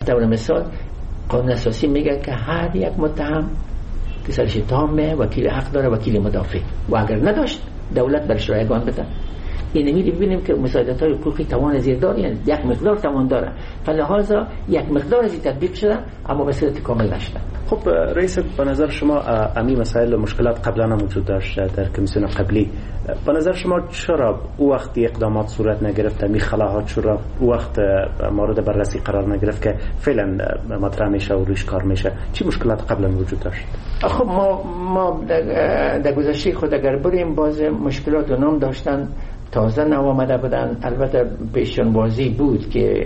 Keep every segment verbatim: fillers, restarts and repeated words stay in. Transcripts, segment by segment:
طور مثال قانون اساسی میگه که هر یک متهم که سرش اتهامه وکیل حق داره، وکیل مدافع، و اگر نداشت دولت برش رایگان بده. این میری ببینیم که مساعدت های حقوقی توان زیردار، یعنی یک مقدار توان داره، فلهذا یک مقدار از این تطبیق شده اما به صورت کامل نشده. خب رئیس، به نظر شما امی مسائل و مشکلات قبلا هم وجود داشت در کمیسیون قبلی، به نظر شما چرا او وقت اقدامات صورت نگرفت، می خلاهات چرا او وقت مورد بررسی قرار نگرفت که فعلا مطرح میشه و روش کار میشه؟ چی مشکلات قبلا وجود داشت؟ خب ما ما در گذشته خود اگر بریم باز مشکلات و نام داشتن، تازه نو آمده بودن. البته پیشون بازی بود که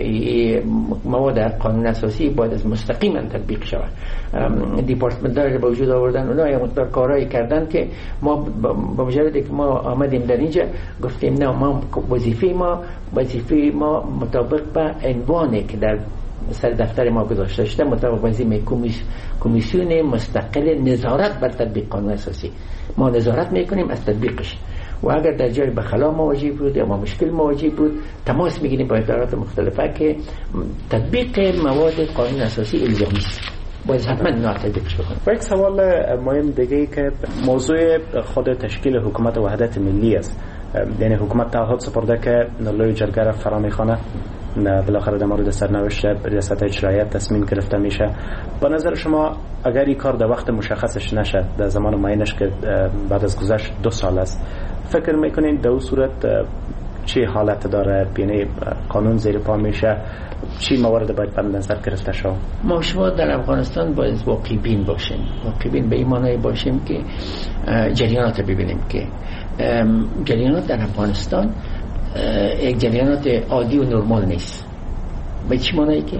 مواد قانون اساسی باید از مستقیما تطبیق شود. دیپارتمنت داره به وجود آوردن، اونا یه مقدار کارایی کردن که ما با مجرد که ما آمدیم در اینجا گفتیم نه، ما وظیفه ما وظیفه ما مطابق به عنوانی که در سر دفتر ما گذاشته شده، مطابق وظیفه کمیسیون مستقل نظارت بر تطبیق قانون اساسی، ما نظارت میکنیم از تطبیقش، و اگر در جای به خلا مواجه بود یا ما مشکل مواجه بود تماس میگیریم با ادارات مختلفه که تطبیق مواد قانون اساسی الزامی است، باید حتما اینا تطبیقش بکنیم. و یک سوال مهم دیگه ای که موضوع خود تشکیل حکومت وحدت ملی است، یعنی حکومت تعهد سپرده که لوی جرگه را فرا میخوانه، بالاخره در مورد سرنوشت ریاست اجرایی تصمیم گرفته میشه. با نظر شما اگر این کار در وقت مشخصش نشه، در زمان معینش که بعد از گذشت دو سال است، فکر میکنین در اون صورت چی حالت داره؟ یعنی قانون زیر پا میشه، چی موارد باید بر نظر گرفته شود؟ ما شما در افغانستان باید واقعی بین باشیم، واقعی بین به این معنی باشیم که جریانات ببینیم که جریانات در افغانستان یک جریانات عادی و نرمال نیست. به چی معنی که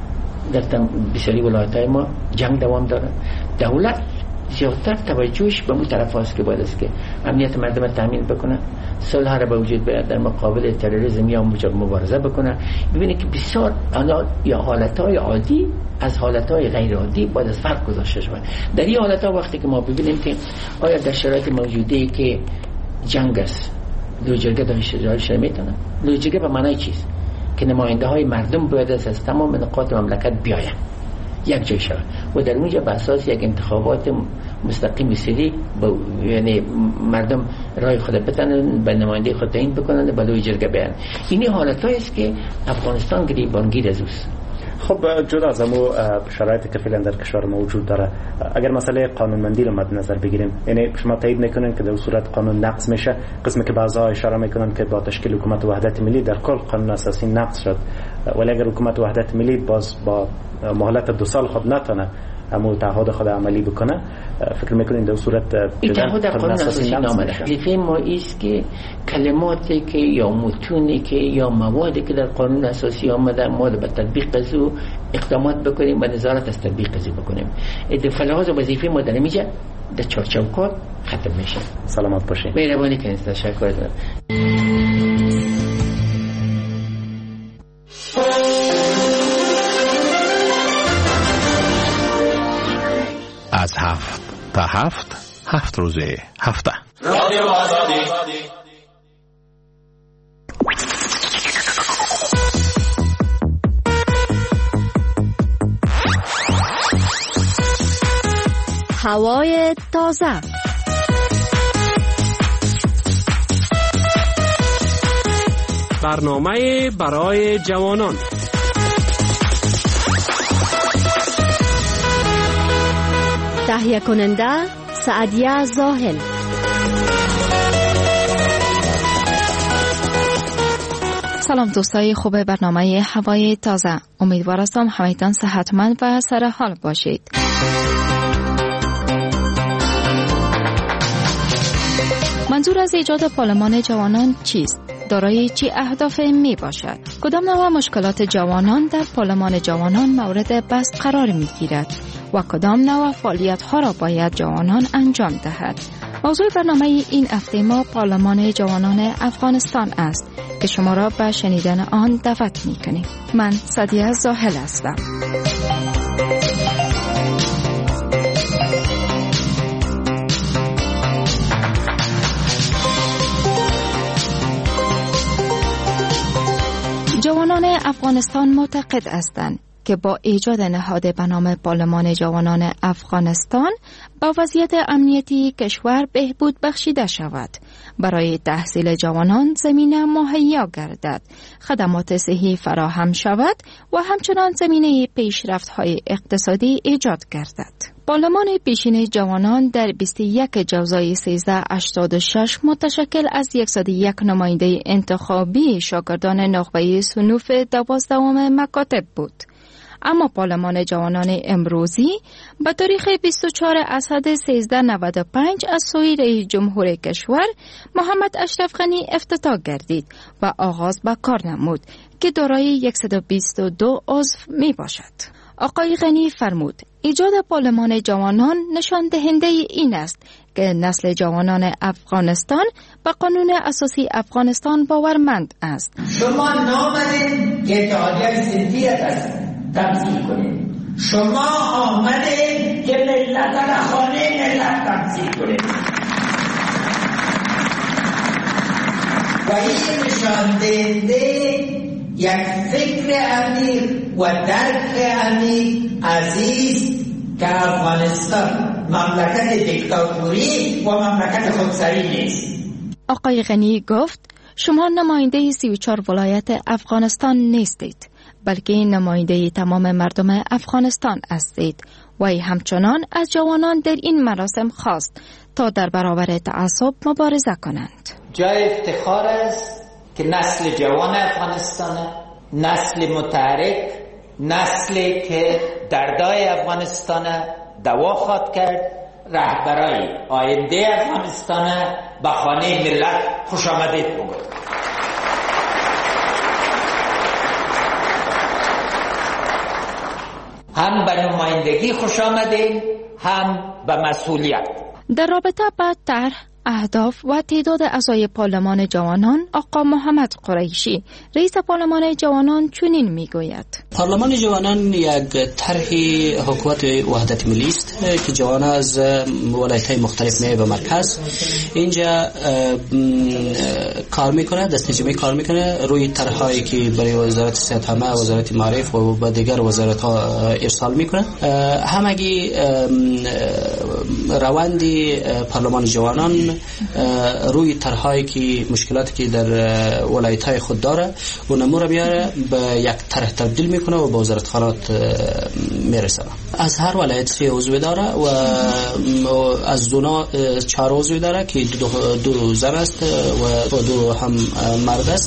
در بسیاری ولایت‌های ما جنگ دوام داره، دولت زیادتر توجهش به اون طرف هست که باید است که امنیت مردم تامین بکنه، صلح را به وجود بیاره، در مقابل تروریسم یا مبارزه بکنه. ببینید که بسیار آنها یا حالتهای عادی از حالتهای غیر عادی باید از فرق گذاشته شود. در این حالتها وقتی که ما ببینیم که آیا در شرایط موجوده که جنگ است لوجرگه داشته جایشه میتونه، لوجرگه به معنی چیست؟ که نماینده های مردم باید از تمام نقاط مملکت بیاین یک جای شود و در اونجا به اساس یک انتخابات مستقیم سری یعنی مردم رای خود بتنن، به نماینده خود تعیین بکنن، به لوی جرگه بیان. اینی حالتایی است که افغانستان گریبانگیر از اوست. خب جدا از امو شرایطی که فعلا در کشور ما وجود داره، اگر مسئله قانونمندی رو مد نظر بگیریم، یعنی شما تایید میکنین که در صورت قانون نقض میشه، قسمی که بعضا اشاره میکنن که با تشکیل حکومت وحدت ملی در کل قانون اساسی نقض شد، ولی اگر حکومت وحدت ملی باز با مهلت دو سال خود نتونه امو تعهد خود عملی بکنه، فکر میکنین در صورت این تعهد قانون اساسی نامده؟ وظیفه ما ایست که کلماتی که یا متونی که یا موادی که در قانون اساسی آمده ما به تطبیق از او اقدامات بکنیم و نظارت از تطبیق از بکنیم. فلحاظ وظیفه ما در اینجا در چارچوب کار ختم میشه. سلامت باشید. مهربانی کنید. تشکر دارم. از هفت تا هفت هفت روزه هفته رادیو آزادی. هوای تازه، برنامه برای جوانان. تهیه کننده سعدیه زاهل. سلام دوستای خوب برنامه هوای تازه، امیدوار هستم همگان صحتمند و سر حال باشید. منظور از ایجاد پارلمان جوانان چیست؟ دارای چه اهدافی می باشد؟ کدام نوع مشکلات جوانان در پارلمان جوانان مورد بحث قرار می گیرد و کدام نوع فعالیت ها را باید جوانان انجام دهد؟ موضوع برنامه این هفته ما پارلمان جوانان افغانستان است که شما را به شنیدن آن دعوت می کنیم. من سعدیه زاهل هستم. جوانان افغانستان معتقد هستند که با ایجاد نهاد به نام پارلمان جوانان افغانستان با وضعیت امنیتی کشور بهبود بخشیده شود، برای تحصیل جوانان زمینه مهیا گردد، خدمات صحی فراهم شود و همچنان زمینه پیشرفت‌های اقتصادی ایجاد گردد. پارلمان پیشین جوانان در بیست و یک جوزای سیزده هشتاد و شش متشکل از صد و یک نماینده انتخابی شاگردان نخبه صنوف دوازدهم مکاتب بود. اما پارلمان جوانان امروزی به تاریخ بیست و چهار اسد سیزده نود و پنج از سوی رئیس جمهور کشور محمد اشرف غنی افتتاح گردید و آغاز به کار نمود که دارای صد و بیست و دو عضو می باشد. آقای غنی فرمود ایجاد پارلمان جوانان نشان دهنده این است که نسل جوانان افغانستان به قانون اساسی افغانستان باورمند است. شما نامدین که اتحادیه سنفی تمثیل کنید، شما آمدین که ملت را خانه ملت تمثیل کنید و این نشان دهنده یک فکر عمیق و درک عمیق عزیز که افغانستان مملکت دیکتاتوری و مملکت خودسری نیست. آقای غنی گفت شما نماینده سی و چهار ولایت افغانستان نیستید، بلکه نماینده تمام مردم افغانستان هستید و همچنان از جوانان در این مراسم خواست تا در برابر تعصب مبارزه کنند. جای افتخار است که نسل جوان افغانستان، نسل متحرک، نسلی که دردای افغانستان دوا خواد کرد، رهبرای آینده افغانستان به خانه ملت خوش آمدید بگوید. هم به نمایندگی خوش آمدید، هم به مسئولیت. در رابطه با طرح، اهداف و تعداد اعضای پارلمان جوانان، آقا محمد قریشی رئیس پارلمان جوانان چنین میگوید: پارلمان جوانان یک طرح حکومت وحدت ملی است که جوانان از ولایت‌های مختلف میای به مرکز اینجا کار میکنه، دستنجمه کار میکنه روی طرح‌هایی که برای وزارت صحت عامه، وزارت معارف و با دیگر وزارت‌ها ارسال میکنه. همگی روند پارلمان جوانان روی طرح‌هایی که مشکلاتی که در ولایت‌های خود داره و نمو را میاره به یک طرح تبدیل میکنه و به وزارتخانات میرسه. از هر ولایت سه عضو داره و از زونا چهار عضو داره که دو, دو زن است و دو هم مرد است.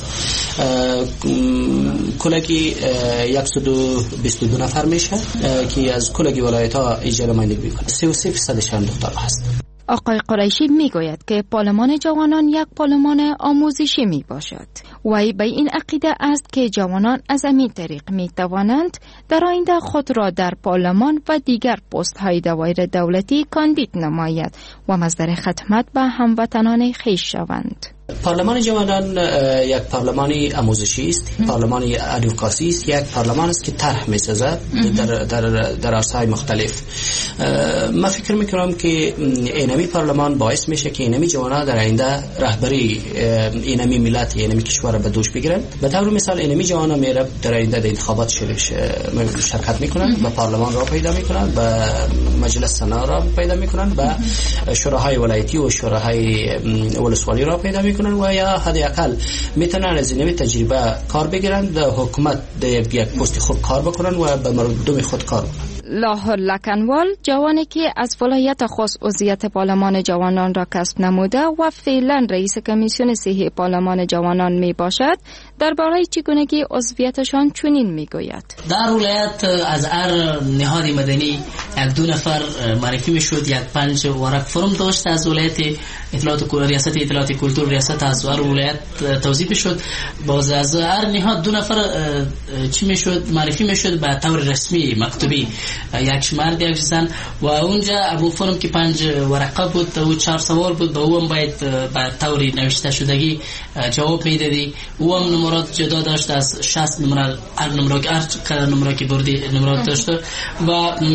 کلگی صد و بیست و دو نفر میشه که از کلگی ولایت‌ها اجرا نمایندگی میکنه. سی و سه درصدش هم دختر هست. آقای قریشی میگوید که پارلمان جوانان یک پارلمان آموزشی می باشد. وی به این عقیده است که جوانان از این طریق می توانند در آینده خود را در پارلمان و دیگر پست های دوایر دولتی کاندید نماید و مصدر خدمت به هموطنان خویش شوند. پارلمان جوانان یک پارلمانی آموزشی است، پارلمانی ادوکاسی است، یک پارلمان است که طرح می‌سازد در در در عرصه‌های مختلف. من فکر می‌کنم که اینمی پارلمان باعث میشه که اینمی جوانان در آینده رهبری اینمی ملت، اینمی کشور به دوش بگیرن. به طور مثال اینمی جوانان میره در آینده در انتخابات شرکت میکنن، به پارلمان را پیدا میکنن، به مجلس سنا را پیدا میکنن، به شوراهای ولایتی و شوراهای ولسوالی را پیدا میکنن و یا حداقل میتونن از این تجربه کار بگیرن، در حکومت در یک پست خوب کار بکنن و به مردم خود کار بکنن. لاهور لکنوال جوانی که از ولایت خاص عضویت پارلمان جوانان را کسب نموده و فعلا رئیس کمیسیون صحی پارلمان جوانان می باشد، درباره چگونگی عضویتشان چنین می گوید: در ولایت از هر نهاد مدنی یک دو نفر معرفی می شد، یک پنج ورق فرم داشت از ولایت اطلاعات ریاست اطلاعات کلتور ریاست از هر ولایت توزیع شد. باز از هر نهاد دو نفر چی می شد معرفی می شد به طور رسمی مکتوبی، یک مرد یک زن، و اونجا ابو فرم که پنج ورقه بود و چهار سوال بود، به اون باید به طور نوشته شدگی جواب میدادی. او هم نمرات جدا داشت، از شصت نمره هر نمره هر نمره که بردی نمرات داشت و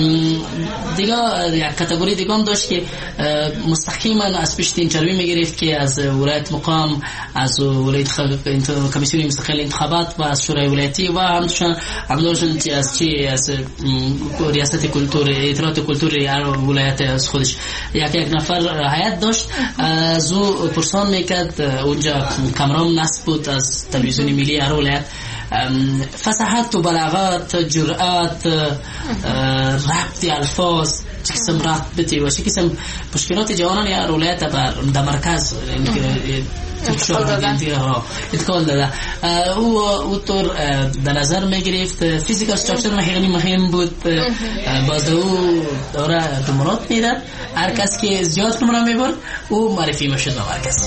دیگه یک کاتگوری دیگه هم داشت که مستقیما از پیش اینترویو میگرفت که از ولایت مقام، از ولایت کمیسیون مستقل انتخابات و از شورای ولایتی و همچنین همداشون از چی از ریاست کلتور اطلاعات کلتوری ولایت از خودش یک یک نفر هیئت داشت. از او پرسان میکرد، اونجا کامرام نصب بود از تلویزیون ملی هر ولایت، فصاحت و بلاغت، جرأت، ربط الفاظ، چه قسم ربطی و چه قسم مشکلات جوانان هر ولایت در مرکز اتکال داده. او اوطور در نظر میگرفت فیزیکال استراکچر خیلی مهم بود. باز او دوره نمرات میداد، هر کس که زیاد نمره میبرد او معرفی میشد به مرکز.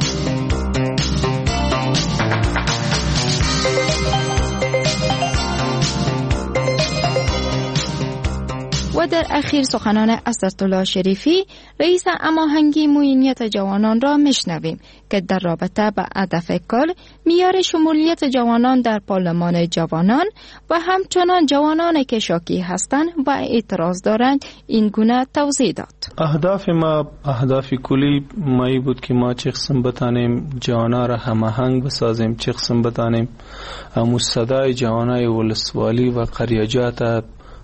و در اخیر سخنان اسدالله شریفی رئیس هماهنگی معینیت جوانان را میشنویم که در رابطه با هدف کل معیار شمولیت جوانان در پارلمان جوانان و همچنان جوانانی که شاکی هستند و اعتراض دارند این گونه توضیح داد. اهداف ما اهداف کلی مایی بود که ما چه قسم بتانیم جوانا را هماهنگ بسازیم، چه قسم بتانیم همون صدای جوانای ولسوالی و قریاجات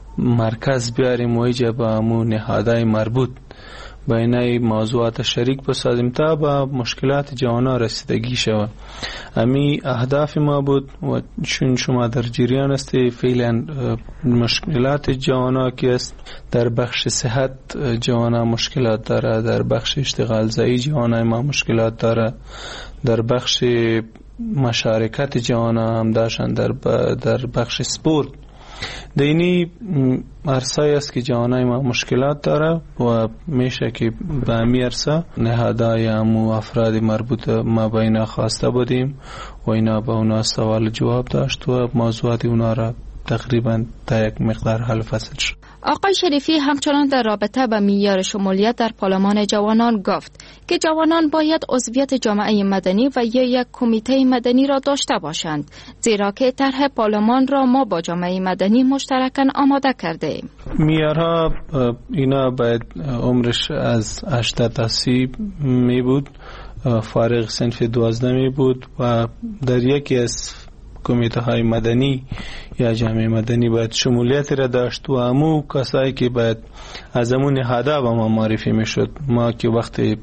مرکز بیاریم و ایجا با همون نهادهای مربوط بینای موضوعات شریک بسازیم تا با مشکلات جوانا رسیدگی شود. امی اهداف ما بود و چون شما در جریان هستی فعلا مشکلات جوانا که است در بخش صحت جوانا مشکلات داره، در بخش اشتغال زایی جوانا ما مشکلات داره، در بخش مشارکت جوانا هم داشتن، در, در بخش سپورت دینی عرصه است که جوانای ما مشکلات داره و میشه که به امی عرصه نهادهای امو افراد مربوط ما با اینا خواسته بودیم و اینا با اونا سوال جواب داشت و موضوعات اونا را تقریبا تا یک مقدار حل فصل شد. آقای شریفی همچنان در رابطه با معیار شمولیت در پارلمان جوانان گفت که جوانان باید عضویت جامعه مدنی و یا یک کمیته مدنی را داشته باشند، زیرا که طرح پارلمان را ما با جامعه مدنی مشترکاً آماده کرده ایم. معیارها اینا باید عمرش از هشتاد تا سی می بود، فارغ صنف دوازده می بود و در یکی از کمیته های مدنی یا جامعه مدنی باید شمولیت را داشت و همو کسایی که باید از همون نهاده با ما معرفی می شد. ما که وقتی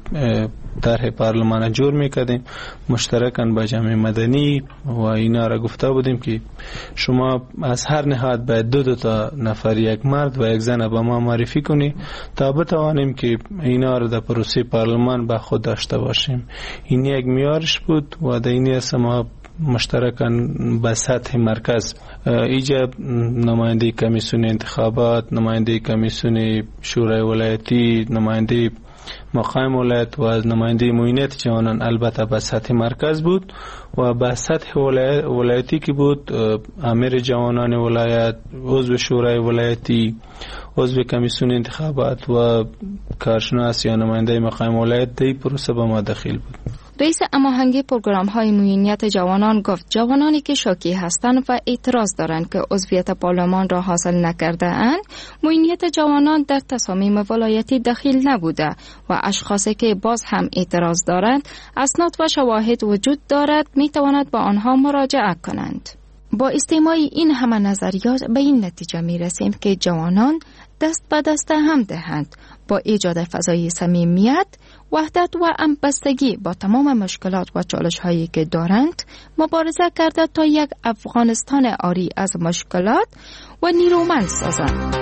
طرح پارلمان جور می کردیم مشترکاً با جامعه مدنی و اینا را گفته بودیم که شما از هر نهاد باید دو دو تا نفر، یک مرد و یک زن با ما معرفی کنی تا بتوانیم که اینا را در پروسه پارلمان با خود داشته باشیم. این یک معیارش بود و در این است ما مشترکاً به سطح مرکز ایجاب نماینده کمیسیون انتخابات، نماینده کمیسیون شورای ولایتی، نماینده مقام ولایت و از نماینده معینیت جوانان البته به سطح مرکز بود و به سطح ولایتی که بود امیر جوانان ولایت، عضو شورای ولایتی، عضو کمیسیون انتخابات و کارشناس یا نماینده مقام ولایت دی پروسه به ما داخل بود. رئیس هماهنگی پروگرام های معینیت جوانان گفت جوانانی که شاکی هستند و اعتراض دارند که عضویت پارلمان را حاصل نکرده اند، معینیت جوانان در تصامیم ولایتی دخیل نبوده و اشخاصی که باز هم اعتراض دارند اسناد و شواهد وجود دارد می تواند با آنها مراجعه کنند. با استماع این همه نظریات به این نتیجه می رسیم که جوانان دست به دست هم دهند با ایجاد فضای صمیمیت، وحدت و همبستگی با تمام مشکلات و چالش هایی که دارند مبارزه کرده تا یک افغانستان عاری از مشکلات و نیرومند سازند.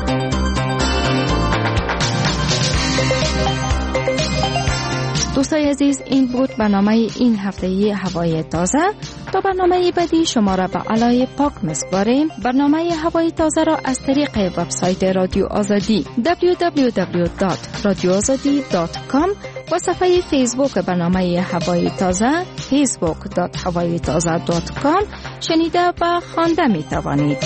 دوستای عزیز، این بود برنامه این هفته‌ای هوای تازه. تا برنامه بعدی شما را به علای پاک می‌سپاریم. برنامه هوای تازه را از طریق وبسایت رادیو آزادی دبلیو دبلیو دبلیو دات رادیو آزادی دات کام و صفحه فیسبوک برنامه هوای تازه فیسبوک دات هوای تازه دات کام شنیده و خوانده می‌توانید.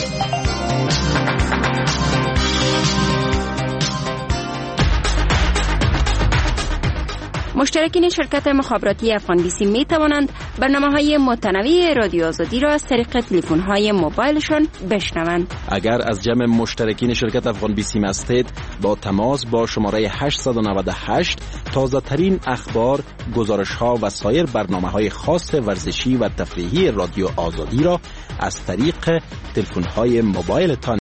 مشترکین شرکت مخابراتی افغان بیسی می توانند برنامه‌های متنوع رادیو آزادی را از طریق تلفن‌های موبایلشان بشنوند. اگر از جمع مشترکین شرکت افغان بیسیم هستید، با تماس با شماره هشت نه هشت تازه ترین اخبار، گزارش‌ها و سایر برنامه‌های خاص ورزشی و تفریحی رادیو آزادی را از طریق تلفن‌های موبایلتان